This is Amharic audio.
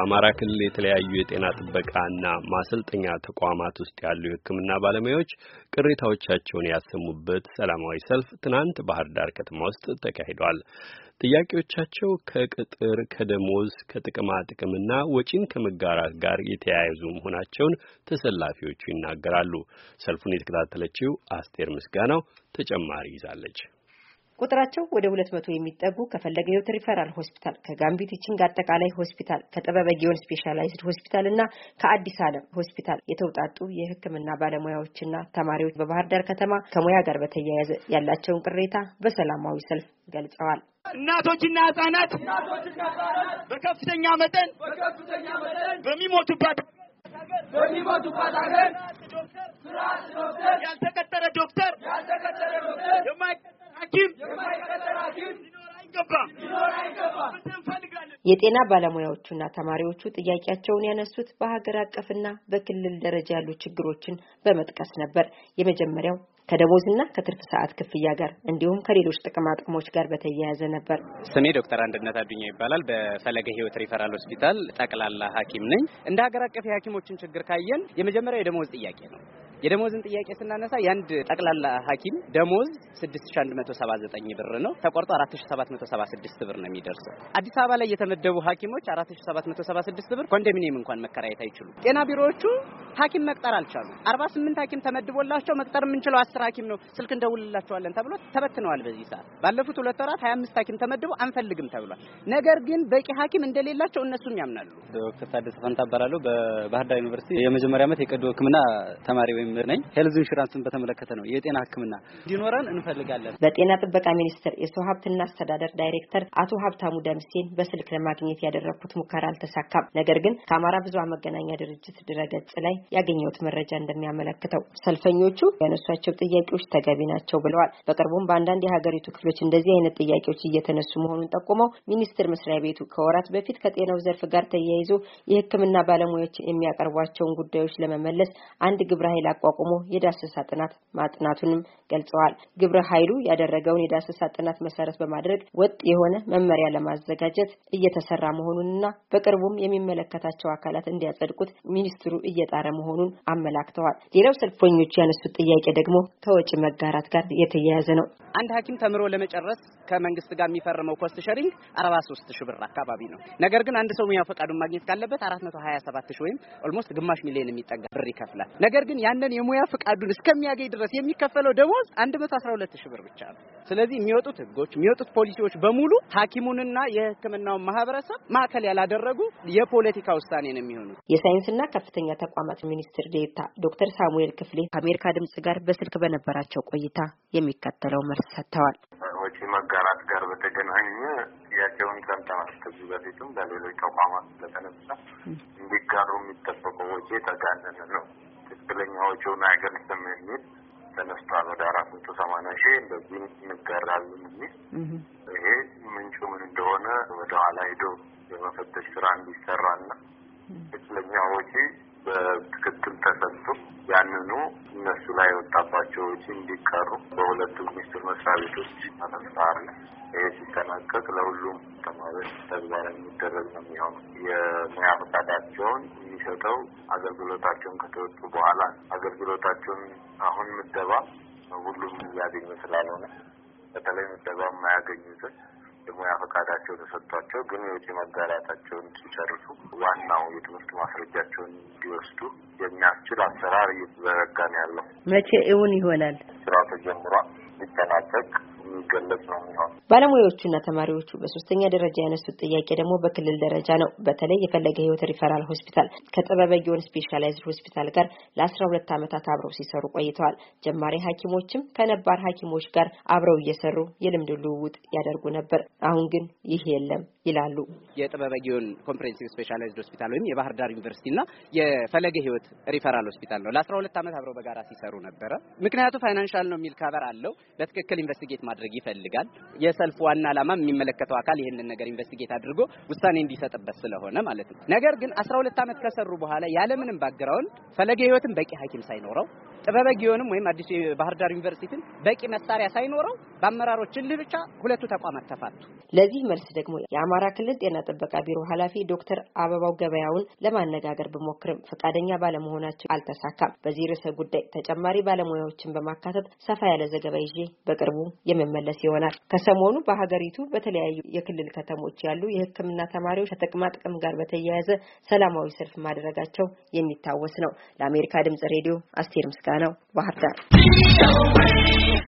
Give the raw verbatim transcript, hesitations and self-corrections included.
በአማራ ክልል የተለያዩ የጤና ጥበቃና ማሰልጠኛ ተቋማት ውስጥ ያሉ የሕክምና ባለሙያዎች ቅሬታዎቻቸውን ያሰሙበት ሰላማዊ ሰልፍ ትናንት ባህር ዳር ከተማ ውስጥ ተካሂዷል። ጥያቄዎቻቸው ከቅጥር፣ ከደሞዝ፣ ከጥቅማ ጥቅምና ወጪን ከመጋራት ጋር የተያያዙ መሆናቸውን ተሰላፊዎቹ ይናገራሉ። ሰልፉን የተከታተለችው አስቴር ምስጋናው ተጨማሪ ይዛለች። ቁጥራቸው ወደ ሁለት መቶ የሚጠጉ ከፈለገ ሕይወት ሪፈራል ሆስፒታል፣ ከጋምቢ ቲችንግ አጠቃላይ ሆስፒታል፣ ከጥበበ ግዮን ስፔሻላይዝድ ሆስፒታልና ከአዲስ ዓለም ሆስፒታል የተውጣጡ የሕክምና ባለሙያዎችና ተማሪዎች በባህር ዳር ከተማ ከሙያ ጋር በተያያዘ ያላቸውን ቅሬታ በሰላማዊ ሰልፍ ገልጸዋል። እናቶችና ህጻናት በከፍተኛ መጠን በሚሞቱባት በሚሞቱባት ሀገር ያልተቀጠረ ዶክተር ያልተቀጠረ ዶክተር ሐኪም የማይቀጠር ሐኪም ሊኖር አይገባም ሊኖር አይገባም። የጤና ባለሙያዎቹና ተማሪዎቹ ጥያቄያቸውን ያነሱት በሀገር አቀፍና በክልል ደረጃ ያሉ ችግሮችን በመጥቀስ ነበር። የመጀመሪያው ከደሞዝና ከትርፍ ሰዓት ክፍያ ጋር እንዲሁም ከሌሎች ጥቅማ ጥቅሞች ጋር በተያያዘ ነበር። ስሜ ዶክተር አንድነት አዱኛ ይባላል። በፈለገ ሕይወት ሪፈራል ሆስፒታል ጠቅላላ ሐኪም ነኝ። እንደ ሀገር አቀፍ የሐኪሞችን ችግር ካየን የመጀመሪያው የደሞዝ ጥያቄ ነው። የደሞዝን ጥያቄ ስናነሳ ያንድ ጠቅላላ ሐኪም ደሞዝ ስድስት ሺህ አንድ መቶ ሰባ ዘጠኝ ብር ነው። ተቆርጦ አራት ሺህ ሰባት መቶ ሰባ ስድስት ብር ነው የሚደርሰው። አዲስ አበባ ላይ የተመደቡ ሐኪሞች አራት ሺህ ሰባት መቶ ሰባ ስድስት ብር ኮንዶሚኒየም እንኳን መከራየት አይችሉም። ጤና ቢሮዎቹ ሐኪም መቅጠር አልቻሉም። አርባ ስምንት ሐኪም ተመድቦላቸው መቅጠር የምንችለው አስር ሐኪም ነው፣ ስልክ እንደውልላቸዋለን ተብሎ ተበትነዋል። በዚህ ሰዓት ባለፉት ሁለት ወራት ሀያ አምስት ሐኪም ተመድቦ አንፈልግም ተብሏል። ነገር ግን በቂ ሐኪም እንደሌላቸው እነሱም ያምናሉ። ዶክተር ታደሰ ፈንታ እባላለሁ። በባህር ዳር ዩኒቨርሲቲ የመጀመሪያ ዓመት የቀዶ ሕክምና ተማሪ ወይም ነኝ። ሄልዝ ኢንሹራንስን በተመለከተ ነው የጤና ሕክምና እንዲኖረን እንፈልጋለን። በጤና ጥበቃ ሚኒስቴር የሰው ሀብትና አስተዳደር ዳይሬክተር አቶ ሀብታሙ ደምሴን በስልክ ለማግኘት ያደረኩት ሙከራ አልተሳካም። ነገር ግን ከአማራ ብዙኃን መገናኛ ድርጅት ድረገጽ ላይ ያገኘሁት መረጃ እንደሚያመለክተው ሰልፈኞቹ ያነሷቸው ጥያቄዎች ተገቢ ናቸው ብለዋል። በቅርቡም በአንዳንድ የሀገሪቱ ክፍሎች እንደዚህ አይነት ጥያቄዎች እየተነሱ መሆኑን ጠቁመው ሚኒስቴር መስሪያ ቤቱ ከወራት በፊት ከጤናው ዘርፍ ጋር ተያይዞ የሕክምና ባለሙያዎች የሚያቀርቧቸውን ጉዳዮች ለመመለስ አንድ ግብረ ኃይል አቋቁሞ የዳሰሳ ጥናት ማጥናቱንም ገልጸዋል። ግብረ ኃይሉ ያደረገውን የዳሰሳ ጥናት መሰረት በማድረግ ወጥ የሆነ መመሪያ ለማዘጋጀት እየተሰራ መሆኑንና በቅርቡም የሚመለከታቸው አካላት እንዲያጸድቁት ሚኒስትሩ እየጣረ መሆኑን አመላክተዋል። ሌላው ሰልፈኞቹ ያነሱት ጥያቄ ደግሞ ከወጪ መጋራት ጋር የተያያዘ ነው። አንድ ሐኪም ተምሮ ለመጨረስ ከመንግስት ጋር የሚፈርመው ኮስት ሼሪንግ አርባ ሶስት ሺህ ብር አካባቢ ነው። ነገር ግን አንድ ሰው ሙያ ፈቃዱን ማግኘት ካለበት አራት መቶ ሀያ ሰባት ሺህ ወይም ኦልሞስት ግማሽ ሚሊዮን የሚጠጋ ብር ይከፍላል። ነገር ግን ያንን የሙያ ፈቃዱን እስከሚያገኝ ድረስ የሚከፈለው ደሞዝ አንድ መቶ አስራ ሁለት ሺህ ብር ብቻ ነው። ስለዚህ የሚወጡት ህጎች የሚወጡት ፖሊሲዎች በሙሉ ሐኪሙንና የሕክምናውን ማህበረሰብ ማዕከል ያላደረጉ የፖለቲካ ውሳኔ ነው የሚሆኑት። የሳይንስና ከፍተኛ ተቋማት ሚኒስትር ዴኤታ ዶክተር ሳሙኤል ክፍሌ ከአሜሪካ ድምጽ ጋር በስልክ በነበራቸው ቆይታ የሚከተለው መልስ ሰጥተዋል። ወጪ መጋራት ጋር በተገናኘ ጥያቄውን ሰምተናል። ከዚህ በፊትም በሌሎች ተቋማት ስለተነሳ እንዲጋሩ የሚጠበቀው ወጪ የተጋነነ ነው፣ ትክክለኛ ወጪውን አይገልጽም የሚል ተነስቷል። ወደ አራት መቶ ሰማንያ ሺህ እንደዚህ እንጋራለን የሚል ይሄ ምንጩ ምን እንደሆነ ወደ ኋላ ሄዶ የመፈተሽ ስራ እንዲሰራና ትክክለኛ ወጪ በትክክል ተሰጥቶ ያንኑ እነሱ ላይ የወጣባቸው ወጪ እንዲቀሩ በሁለቱ ሚኒስቴር መስሪያ ቤቶች አነሳር ይሄ ሲጠናቀቅ ለሁሉም ተማሪዎች ተግባራዊ የሚደረግ ነው የሚሆነው። የሙያ ፈቃዳቸውን የሚሰጠው አገልግሎታቸውን ከተወጡ በኋላ አገልግሎታቸውን አሁን ምደባ ሁሉም እያገኙ ስላልሆነ በተለይ ምደባ የማያገኙትን የሙያ ፈቃዳቸው ተሰጥቷቸው ግን የውጪ መጋራታቸውን ሲጨርሱ ዋናው የትምህርት ማስረጃቸውን እንዲወስዱ የሚያስችል አሰራር እየተዘረጋ ነው ያለው። መቼ እውን ይሆናል? ስራው ተጀምሯል። ሊጠናቀቅ የሚገለጽ ነው የሚሆነው። ባለሙያዎቹና ተማሪዎቹ በሶስተኛ ደረጃ ያነሱት ጥያቄ ደግሞ በክልል ደረጃ ነው። በተለይ የፈለገ ሕይወት ሪፈራል ሆስፒታል ከጥበበ ግዮን ስፔሻላይዝድ ሆስፒታል ጋር ለአስራ ሁለት ዓመታት አብረው ሲሰሩ ቆይተዋል። ጀማሪ ሐኪሞችም ከነባር ሐኪሞች ጋር አብረው እየሰሩ የልምድ ልውውጥ ያደርጉ ነበር። አሁን ግን ይህ የለም ይላሉ። የጥበበ ግዮን ኮምፕሬሄንሲቭ ስፔሻላይዝድ ሆስፒታል ወይም የባህር ዳር ዩኒቨርሲቲና የፈለገ ሕይወት ሪፈራል ሆስፒታል ነው ለአስራ ሁለት ዓመት አብረው በጋራ ሲሰሩ ነበር። ምክንያቱም ፋይናንሻል ነው የሚል ከበር አለው። በትክክል ኢንቨስቲጌት ማድረግ ይፈልጋል። የሰልፍ ዋና ዓላማ የሚመለከተው አካል ይሄንን ነገር ኢንቨስቲጌት አድርጎ ውሳኔ እንዲሰጥበት ስለሆነ ማለት ነው። ነገር ግን አስራ ሁለት ዓመት ከሰሩ በኋላ ያለምንም ባክግራውንድ ፈለገ ሕይወትን በቂ ሐኪም ሳይኖረው ጥበበ ጊዮንም ወይም አዲስ ባህር ዳር ዩኒቨርሲቲን በቂ መሳሪያ ሳይኖረው በአመራሮች ልህ ብቻ ሁለቱ ተቋማት ተፋቱ። ለዚህ መልስ ደግሞ የአማራ ክልል ጤና ጥበቃ ቢሮ ኃላፊ ዶክተር አበባው ገበያውን ለማነጋገር በመክረም ፈቃደኛ ባለመሆናቸው አልተሳካም። በዚህ ርዕሰ ጉዳይ ተጨማሪ ባለሙያዎችን በማካተት ሰፋ ያለ ዘገባ ይዤ በቅርቡ የመመለስ ይሆናል። ከሰሞኑ በሀገሪቱ በተለያዩ የክልል ከተሞች ያሉ የሕክምና ተማሪዎች ከተቅማ ጥቅም ጋር በተያያዘ ሰላማዊ ሰልፍ ማድረጋቸው የሚታወስ ነው። ለአሜሪካ ድምጽ ሬዲዮ አስቴር ምስጋናው ባህር ዳር።